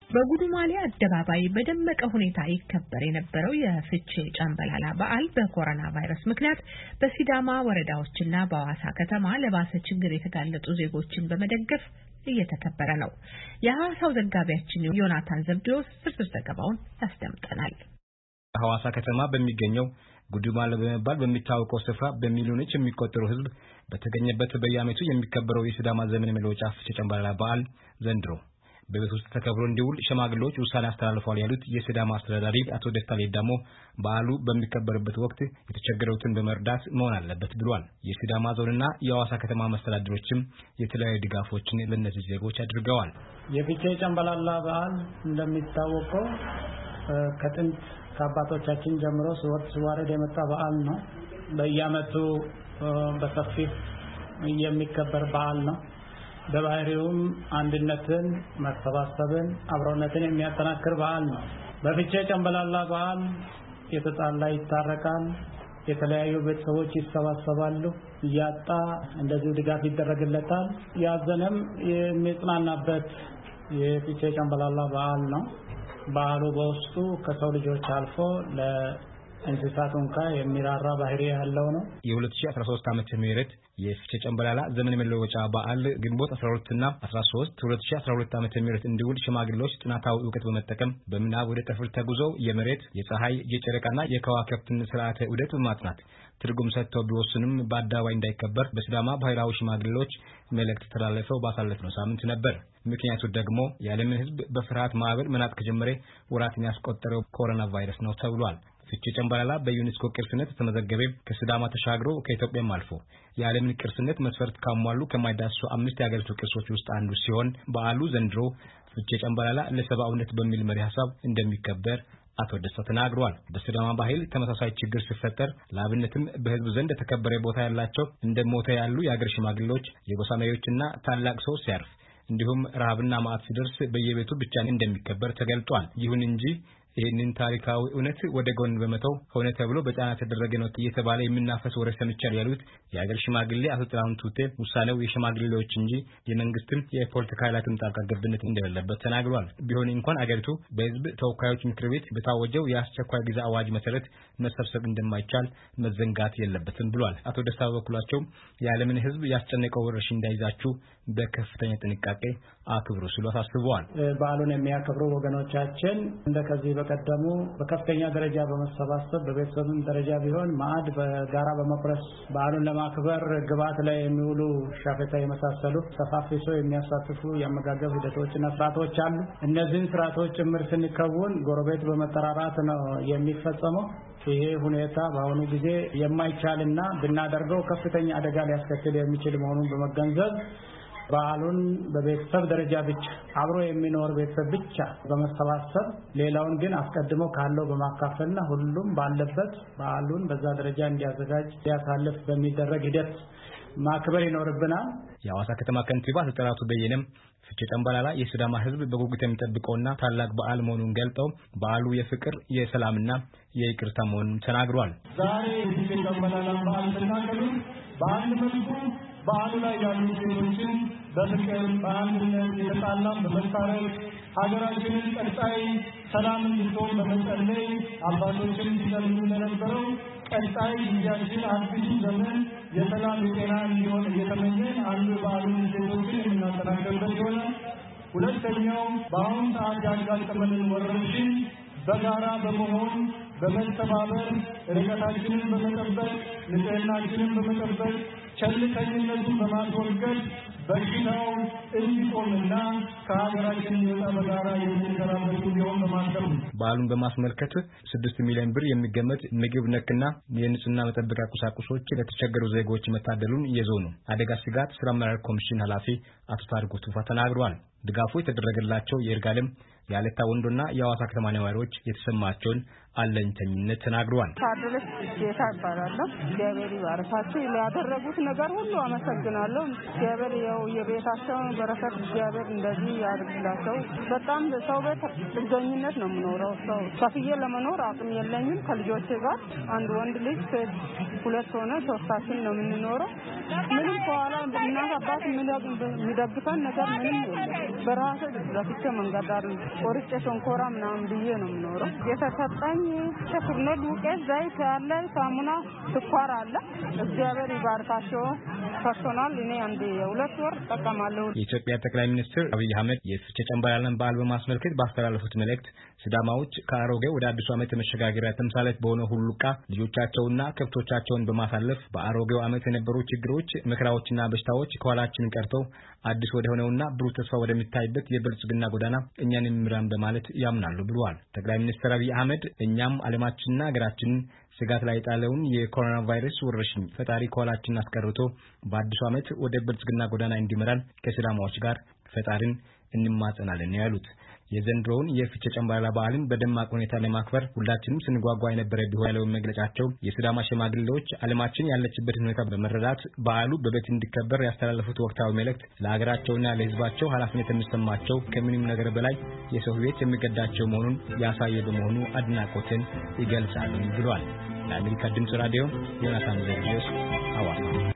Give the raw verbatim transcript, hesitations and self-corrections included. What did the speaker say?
በጉዱማሌ አደባባይ በደመቀ ሁኔታ ይከበር የነበረው የፍቼ ጨምበላላ በዓል በኮሮና ቫይረስ ምክንያት በሲዳማ ወረዳዎችና በአዋሳ ከተማ ለባሰ ችግር የተጋለጡ ዜጎችን በመደገፍ እየተከበረ ነው። የሐዋሳው ዘጋቢያችን ዮናታን ዘብዴዎስ ዝርዝር ዘገባውን ያስደምጠናል። ሐዋሳ ከተማ በሚገኘው ጉዱማሌ በመባል በሚታወቀው ስፍራ በሚሊዮኖች የሚቆጠሩ ሕዝብ በተገኘበት በየዓመቱ የሚከበረው የሲዳማ ዘመን መለወጫ ፍቼ ጨምበላላ በዓል ዘንድሮ በቤት ውስጥ ተከብሮ እንዲውል ሸማግሌዎች ውሳኔ አስተላልፈዋል ያሉት የሲዳማ አስተዳዳሪ አቶ ደስታ ሌዳሞ በዓሉ በሚከበርበት ወቅት የተቸገሩትን በመርዳት መሆን አለበት ብሏል። የሲዳማ ዞንና የሐዋሳ ከተማ መስተዳድሮችም የተለያዩ ድጋፎችን ለነዚህ ዜጎች አድርገዋል። የፍቼ ጨምበላላ በዓል እንደሚታወቀው ከጥንት ከአባቶቻችን ጀምሮ ሲወርድ ሲዋረድ የመጣ በዓል ነው። በየዓመቱ በሰፊው የሚከበር በዓል ነው። በባህሪውም አንድነትን፣ መተባሰብን፣ አብሮነትን የሚያጠናክር በዓል ነው። በፍቼ ጨምበላላ በዓል የተጣላ ይታረቃል፣ የተለያዩ ቤተሰቦች ይሰባሰባሉ፣ ያጣ እንደዚሁ ድጋፍ ይደረግለታል፣ ያዘነም የሚጽናናበት የፍቼ ጨምበላላ በዓል ነው። በዓሉ በውስጡ ከሰው ልጆች አልፎ ለእንስሳት እንኳን የሚራራ ባህሪ ያለው ነው። የ2013 ዓመተ ምህረት የፍቼ ጨምበላላ ዘመን መለወጫ በዓል ግንቦት አስራ ሁለት እና አስራ ሶስት ሁለት ሺህ አስራ ሁለት ዓመተ ምህረት እንዲውል ሽማግሌዎች ጥናታዊ ዕውቀት በመጠቀም በምናብ ወደ ጠፈር ተጉዘው የመሬት፣ የፀሐይ፣ የጨረቃና የከዋክብትን ስርዓተ ዑደት በማጥናት ትርጉም ሰጥተው ቢወስኑም በአደባባይ እንዳይከበር በሲዳማ ባህላዊ ሽማግሌዎች መልእክት ተላለፈው ባሳለፍነው ሳምንት ነበር። ምክንያቱ ደግሞ የዓለምን ሕዝብ በፍርሃት ማዕበል መናጥ ከጀመረ ወራትን ያስቆጠረው ኮሮና ቫይረስ ነው ተብሏል። ፍቼ ጨምበላላ በዩኔስኮ ቅርስነት ተመዘገበ ከሲዳማ ተሻግሮ ከኢትዮጵያም አልፎ የዓለምን ቅርስነት መስፈርት ካሟሉ ከማይዳሰሱ አምስት የሀገሪቱ ቅርሶች ውስጥ አንዱ ሲሆን በዓሉ ዘንድሮ ፍቼ ጨምበላላ ለሰብአዊነት በሚል መሪ ሐሳብ እንደሚከበር አቶ ደስታ ተናግረዋል። በሲዳማ ባህል ተመሳሳይ ችግር ሲፈጠር ለአብነትም በህዝብ ዘንድ ተከበረ ቦታ ያላቸው እንደ ሞተ ያሉ የአገር ሽማግሌዎች፣ የጎሳ መሪዎችና ታላቅ ሰው ሲያርፍ እንዲሁም ረሃብና ማዕት ሲደርስ በየቤቱ ብቻ እንደሚከበር ተገልጧል። ይሁን እንጂ ይህንን ታሪካዊ እውነት ወደ ጎን በመተው ሆነ ተብሎ በጫና ተደረገ ነው እየተባለ የሚናፈስ ወሬ ሰምቻለሁ ያሉት የአገር ሽማግሌ አቶ ጥላሁን ቱቴ ውሳኔው የሽማግሌዎች እንጂ የመንግስትም የፖለቲካ ኃይላትም ጣልቃ ገብነት እንደሌለበት ተናግሯል። ቢሆን እንኳን አገሪቱ በህዝብ ተወካዮች ምክር ቤት በታወጀው የአስቸኳይ ጊዜ አዋጅ መሰረት መሰብሰብ እንደማይቻል መዘንጋት የለበትም ብሏል። አቶ ደስታ በበኩላቸው የዓለምን ህዝብ ያስጨነቀው ወረርሽኝ እንዳይዛችሁ በከፍተኛ ጥንቃቄ አክብሩ ሲሉ አሳስበዋል። በዓሉን የሚያከብሩ ወገኖቻችን እንደከዚህ በቀደሙ በከፍተኛ ደረጃ በመሰባሰብ በቤተሰብም ደረጃ ቢሆን ማዕድ በጋራ በመቁረስ በዓሉን ለማክበር ግብዓት ላይ የሚውሉ ሻፈታ የመሳሰሉ ሰፋፊ ሰው የሚያሳትፉ የአመጋገብ ሂደቶችና ስርዓቶች አሉ። እነዚህን ስርዓቶች ጭምር ስንከውን ጎረቤት በመጠራራት ነው የሚፈጸመው። ይሄ ሁኔታ በአሁኑ ጊዜ የማይቻልና ብናደርገው ከፍተኛ አደጋ ሊያስከትል የሚችል መሆኑን በመገንዘብ በዓሉን በቤተሰብ ደረጃ ብቻ አብሮ የሚኖር ቤተሰብ ብቻ በመሰባሰብ ሌላውን ግን አስቀድሞ ካለው በማካፈልና ሁሉም ባለበት በዓሉን በዛ ደረጃ እንዲያዘጋጅ ያሳልፍ በሚደረግ ሂደት ማክበር ይኖርብናል። የሐዋሳ ከተማ ከንቲባ ተጠራቱ በየነም ፍቼ ጨምበላላ የሲዳማ ሕዝብ በጉጉት የሚጠብቀውና ታላቅ በዓል መሆኑን ገልጠው በዓሉ የፍቅር የሰላምና የይቅርታ መሆኑን ተናግሯል። ዛሬ ፍቼ ጨምበላላ በዓል ተናገሩ በአንድ መልኩ በዓሉ ላይ ያሉ ዜጎችን በፍቅር በአንድነት የተጣላም በመታረቅ ሀገራችንን ቀጣይ ሰላም እንድትሆን በመጸለይ አባቶችን ሲጸልዩ እንደነበረው ቀጣይ ጊዜያችን አዲሱ ዘመን የሰላም የጤና እንዲሆን እየተመኘን አንዱ በዓሉን ዜጎችን የምናጠናክርበት ይሆናል። ሁለተኛው በአሁኑ ሰዓት ያጋጠመንን ወረርሽኝ በጋራ በመሆን በመተባበር ርቀታችንን በመጠበቅ ንጽህናችንን በመጠበቅ ቸልተኝነቱን በማስወገድ በሽታው እንዲቆምና ከሀገራችን ይወጣ በጋራ የምንሰራበት እንዲሆን በማሰብ በዓሉን በማስመልከት ስድስት ሚሊዮን ብር የሚገመት ምግብ ነክና የንጽህና መጠበቂያ ቁሳቁሶች ለተቸገሩ ዜጎች መታደሉን የዞኑ አደጋ ስጋት ስራ አመራር ኮሚሽን ኃላፊ አቶ ታሪኩ ቱፋ ተናግረዋል። ድጋፉ የተደረገላቸው የይርጋለም የአለታ ወንዶና የሐዋሳ ከተማ ነዋሪዎች የተሰማቸውን አለኝተኝነት ተናግረዋል። ታደለች ጌታ ይባላለሁ። እግዚአብሔር ይባርካችሁ። ያደረጉት ነገር ሁሉ አመሰግናለሁ። እግዚአብሔር ያው የቤታቸውን በረከት እግዚአብሔር እንደዚህ ያድርግላቸው። በጣም ሰው ቤት ጥገኝነት ነው የምኖረው። ሰው ከፍዬ ለመኖር አቅም የለኝም። ከልጆቼ ጋር አንድ ወንድ ልጅ ሁለት ሆነ ሶስታችን ነው የምንኖረው። ምንም ከኋላ እናት አባት የሚደግፈን ነገር ምንም የለም። በራሴ ለፍቼ መንገድ ዳር ቆርጬ ሸንኮራ ምናምን ብዬ ነው የምኖረው። የተሰጠኝ ፍርኖ ዱቄት፣ ዘይት ያለ ሳሙና፣ ስኳር አለ። እግዚአብሔር ይባርካቸው ሰጥቶናል። እኔ አንዴ ሁለት ወር ተጠቀማለሁ። የኢትዮጵያ ጠቅላይ ሚኒስትር አብይ አህመድ የፍቼ ጨምበላላን በዓል በማስመልከት ባስተላለፉት መልእክት ሲዳማዎች ከአሮጌ ወደ አዲሱ ዓመት መሸጋገሪያ ተምሳሌት በሆነ ሁሉቃ ልጆቻቸውና ከብቶቻቸውን በማሳለፍ በአሮጌው ዓመት የነበሩ ችግሮች፣ መከራዎችና በሽታዎች ከኋላችን ቀርተው አዲስ ወደ ሆነውና ብሩህ ተስፋ ወደሚታይበት የብልጽግና ጎዳና እኛን የሚመራን በማለት ያምናሉ ብለዋል። ጠቅላይ ሚኒስትር አብይ አህመድ እኛም ዓለማችንና ሀገራችንን ስጋት ላይ ጣለውን የኮሮና ቫይረስ ወረርሽኝ ፈጣሪ ከኋላችን አስቀርቶ በአዲሱ ዓመት ወደ ብልጽግና ጎዳና እንዲመራን ከሲዳማዎች ጋር ፈጣሪን እንማጸናለን ያሉት የዘንድሮውን የፍቼ ጨምበላላ በዓልን በደማቅ ሁኔታ ለማክበር ሁላችንም ስንጓጓ የነበረ ቢሆን ያለው መግለጫቸው የሲዳማ ሽማግሌዎች ዓለማችን ያለችበትን ሁኔታ በመረዳት በዓሉ በቤት እንዲከበር ያስተላለፉት ወቅታዊ መልእክት ለሀገራቸውና ለሕዝባቸው ኃላፊነት የሚሰማቸው ከምንም ነገር በላይ የሰው ሕይወት የሚገዳቸው መሆኑን ያሳየ በመሆኑ አድናቆትን ይገልጻሉ ብሏል። ለአሜሪካ ድምጽ ራዲዮ ዮናታን ዘርጂዮስ ሐዋሳ